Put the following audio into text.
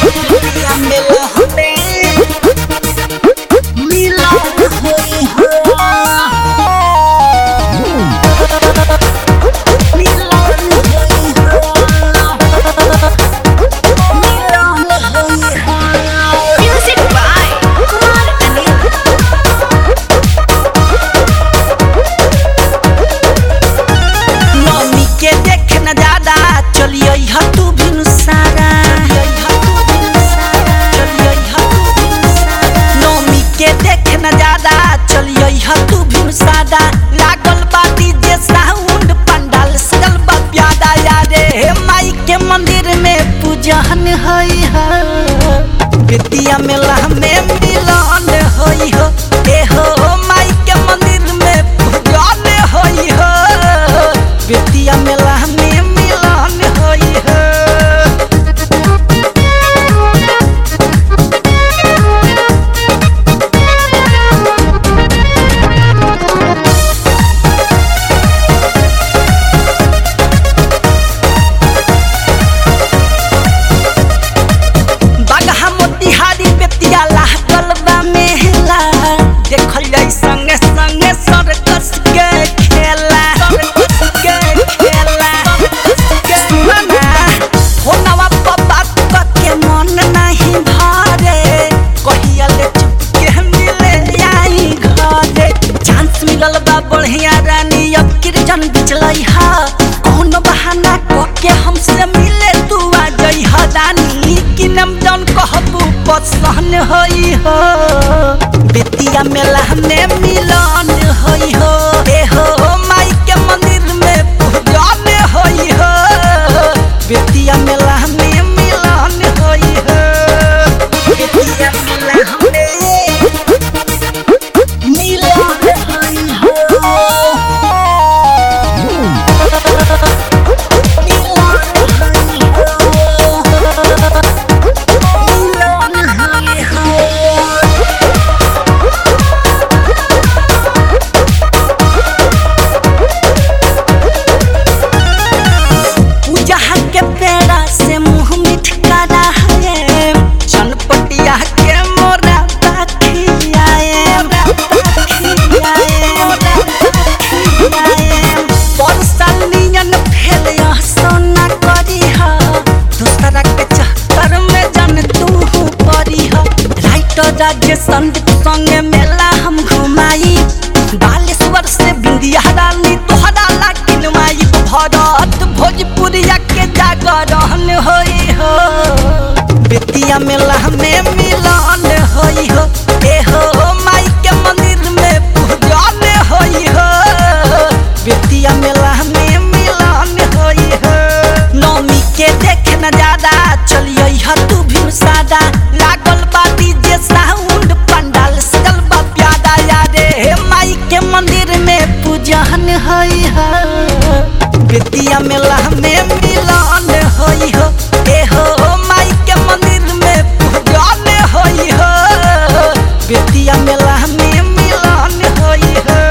बेतिया मेला हमें मिलन होई हो मिलन होई हो मिलन होई हो। Music by Kumar Anil. Mummy के देख न ज्यादा चलिए तू भी सारा मम्मी के देख न ज्यादा चलिए तू भी सादा लागल बा डीजे साउंड पंडाल सजल बा प्यादा यारे माई के मंदिर में पूजन होई हो बेतिया मेला में मिलन होई हो ए हो माई के मंदिर में पूजन होई हो बेतिया मेला में मिलन होई हो। बगहा मोतिहारी बेतिया लागल बा मेला देखल जाई संगे संगे सर्कस के खेला सुना फोनवा पर बात के मन नहीं भरे कहिया ले चुपके मिले आई घरे चांस मिलल बा बढ़िया रानी अब कीर्तन बिचलई हा कौन बहाना के हमसे मिले तू आ जई हा रानी कि नम जन कहबू पसंद होई हो बेतिया मेला में मिलन होई हो ए हो माई के मंदिर में पूजन होई हो बेतिया मेला में मिलन होई हो बेतिया मेला में मिलन होई हो के पेड़ा से मुंह मिठ करा है चनपटिया के मोरा बाखियाए परसालियन फेल सोना करी हा दूसरा के चक्कर में जन तू परी हा राइटर राज्य संदीप संगे मेला हम घुमाई बालेश्वर से बिंदिया रानी तोहरा लागिन माई भरत भोजपुरिया के जागरण होई हो बेतिया मेला में मिलन होई हो ए हो माई के मंदिर में पूजन होई हो बेतिया मेला में मिलन होई हो नौमी के देख न ज्यादा चलिए तू भी सादा लागल बा डीजे साउंड पंडाल सजल बा प्यादा यारे माई के मंदिर में पूजन होई हो बेतिया मेला में मिलन होई हो ए हो माई के मंदिर में पूजन होई हो बेतिया मेला में मिलन होई हो।